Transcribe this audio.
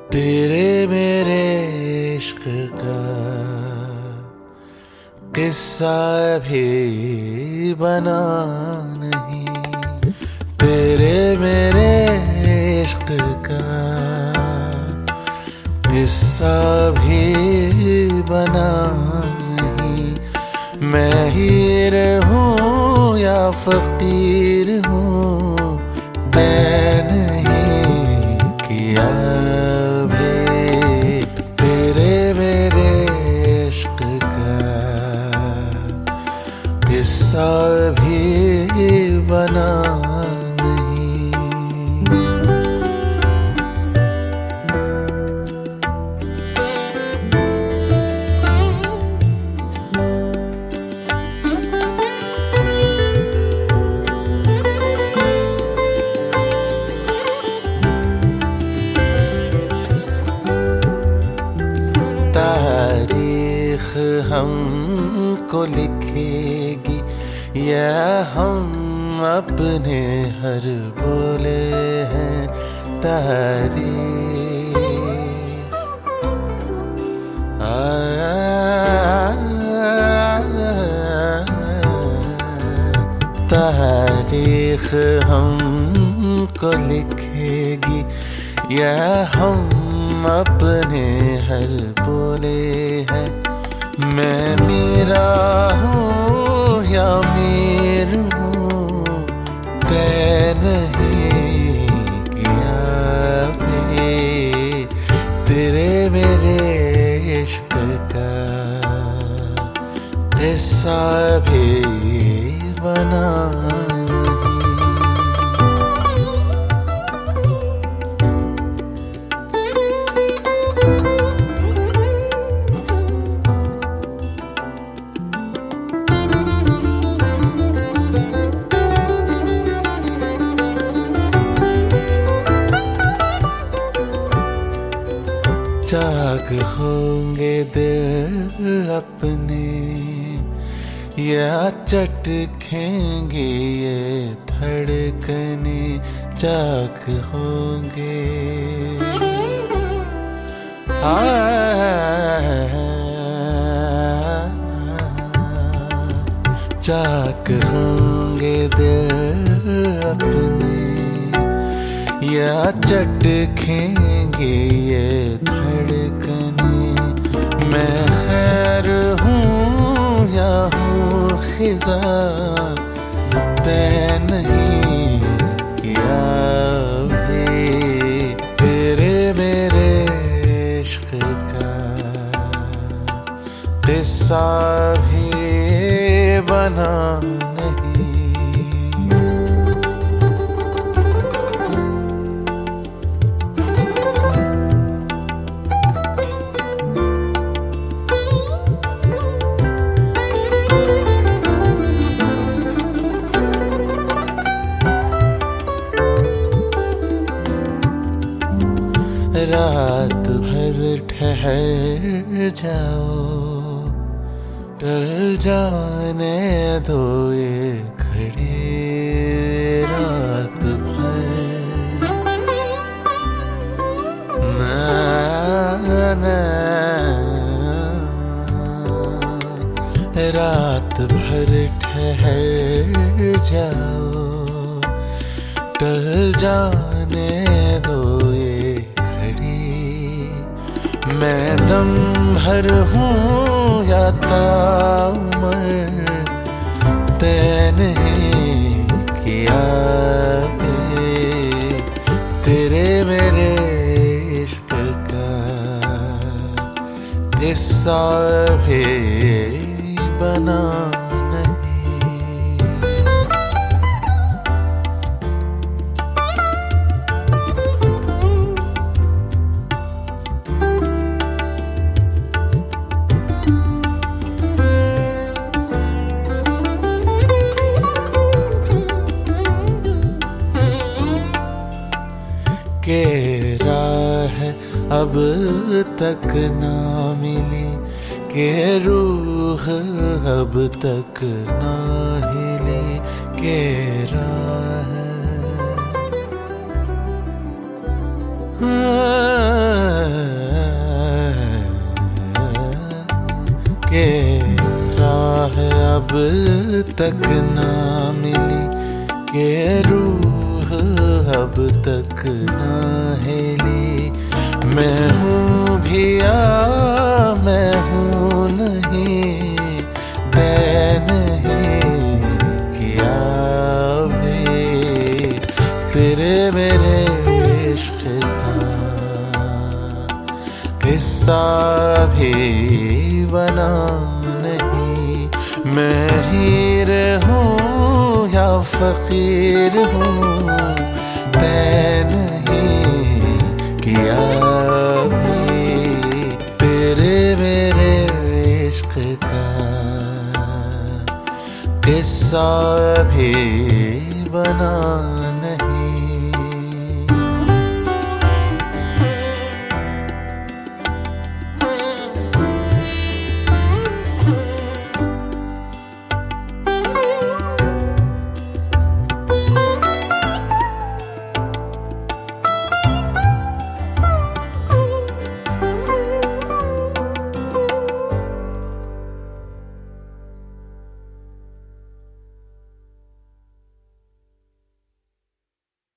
तेरे मेरे इश्क का किस्सा भी बना नहीं, तेरे मेरे इश्क का किस्सा भी बना नहीं। मैं हीर हूँ या फकीर हूँ, तैन नहीं किया भी तेरे मेरे इश्क का किस्सा भी बना नहीं। तारीख हमको लिखेगी या हम अपने हर बोले हैं तारीख। तारीख हमको लिखेगी या हम अपने हर बोले हैं। मैं मीरा हूँ या मीर हूँ, तय नहीं किया भी तेरे मेरे इश्क का किस्सा भी बना चाक होंगे दिल अपने या चटखेंगे ये धड़कने। चाक होंगे चाक होंगे दिल अपने या चटखेंगे ये धड़कने। मैं खैर हूँ या हूँ खिजा, तय नहीं किया भी तेरे मेरे इश्क का किस्सा भी बना नहीं। रात भर ठहर जाओ, टल जाने दो ये घड़ी। रात भर रात भर ठहर जाओ, टल जाने दो ये घड़ी। मैं दम भर हूँ या ताउमर, तय नहीं किया भी तेरे मेरे इश्क का किस्सा भी बना के राह अब तक ना मिली, के रूह अब तक ना हिली। के राह के राह अब तक ना मिली, के रूह अब तक ना हिली। मैं हूँ भी या मैं हूँ नहीं, तय नहीं किया भी तेरे मेरे इश्क का किस्सा भी बना नहीं। मैं हीर हूँ या फकीर हूँ, तय नहीं किया भी तेरे मेरे इश्क का किस्सा भी बना